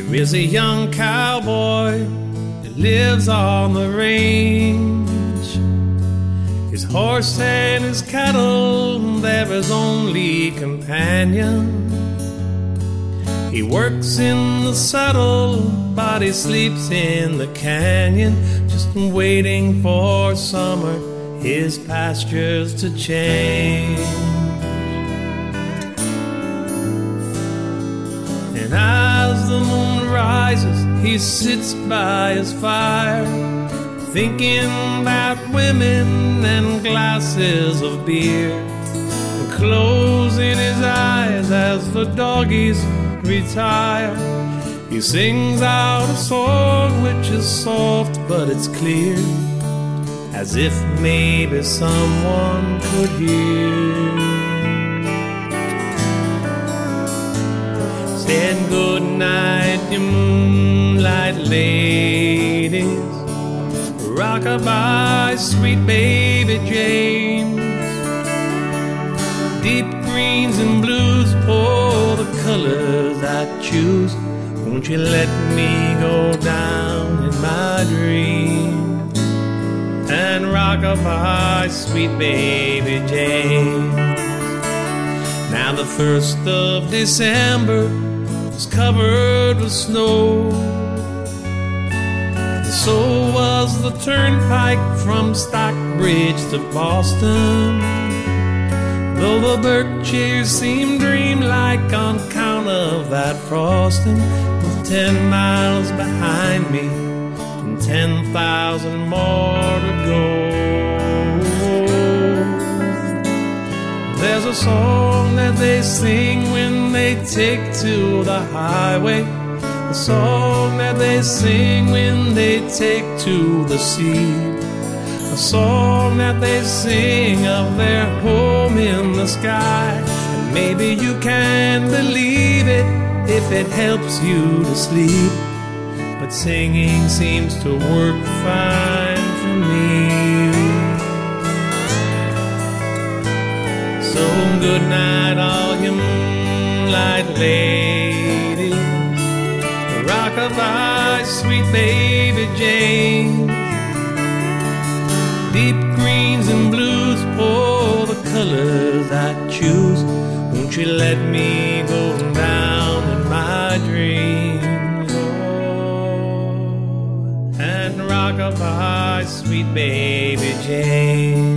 is a young cowboy that lives on the range. His horse and his cattle, they're his only companion. He works in the saddle, but he sleeps in the canyon, just waiting for summer, his pastures to change. And as the moon rises, he sits by his fire, thinking about women and glasses of beer, and closing his eyes as the doggies retire. He sings out a song which is soft but it's clear, as if maybe someone could hear. Saying good night, you moonlight ladies, rock-a-bye, sweet baby James. Deep greens and blues, oh, the colors I choose. Won't you let me go down in my dreams and rock-a-bye, sweet baby James. Now the 1st of December was covered with snow, and so was the turnpike from Stockbridge to Boston, though the birches seemed dreamlike on account of that frosting. With 10 miles behind me and 10,000 more to go, there's a song that they sing when they take to the highway, a song that they sing when they take to the sea, a song that they sing of their home in the sky. And maybe you can believe it if it helps you to sleep, but singing seems to work fine for me. So good night, all you moonlight ladies, rock-a-bye, sweet baby James. Deep greens and blues, oh, the colors I choose. Won't you let me go down in my dreams, oh, and rock-a-bye, sweet baby James.